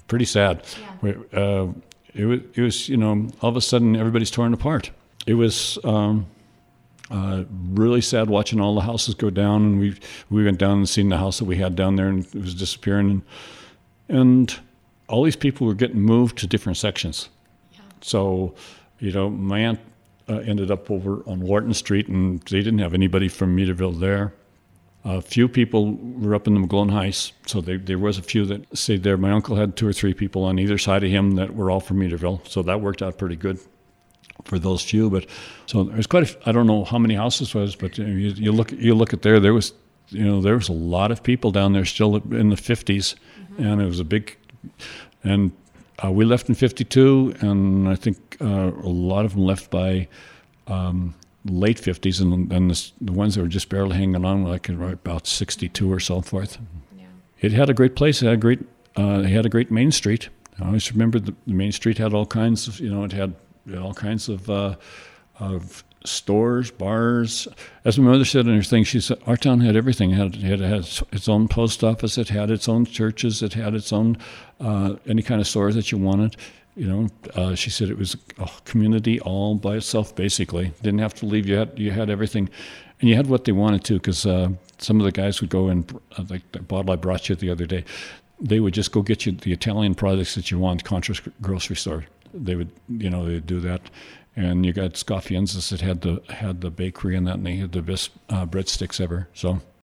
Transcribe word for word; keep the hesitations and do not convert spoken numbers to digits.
pretty sad. Yeah. Uh, it was, it was, you know, all of a sudden everybody's torn apart. It was um, uh, really sad watching all the houses go down, and we we went down and seen the house that we had down there, and it was disappearing, and, and all these people were getting moved to different sections. Yeah. So, you know, my aunt uh, ended up over on Wharton Street, and they didn't have anybody from Meadowville there. A few people were up in the McGlone Heights, so they, there was a few that stayed there. My uncle had two or three people on either side of him that were all from Meadowville, so that worked out pretty good for those few. But so there's quite a, I don't know how many houses was, but you, you, you look you look at there, there was, you know, there was a lot of people down there still in the fifties, mm-hmm. and it was a big, and uh, we left in fifty-two, and I think uh, a lot of them left by um, late fifties, and then the, the ones that were just barely hanging on were like about sixty-two or so forth. Yeah. It had a great place. It had a great, uh, it had a great main street. I always remember the, the main street had all kinds of, you know, it had all kinds of uh, of stores, bars. As my mother said in her thing, she said our town had everything. It had, it had, it had its own post office. It had its own churches. It had its own uh, any kind of stores that you wanted. You know, uh, she said it was a community all by itself, basically. Didn't have to leave. You had you had everything, and you had what they wanted to. Because uh, some of the guys would go and uh, like the bottle I brought you the other day, they would just go get you the Italian products that you want. Contra's grocery store. They would, you know, they'd do that. And you got Scoffiensis that had the had the bakery and that, and they had the best uh, breadsticks ever. So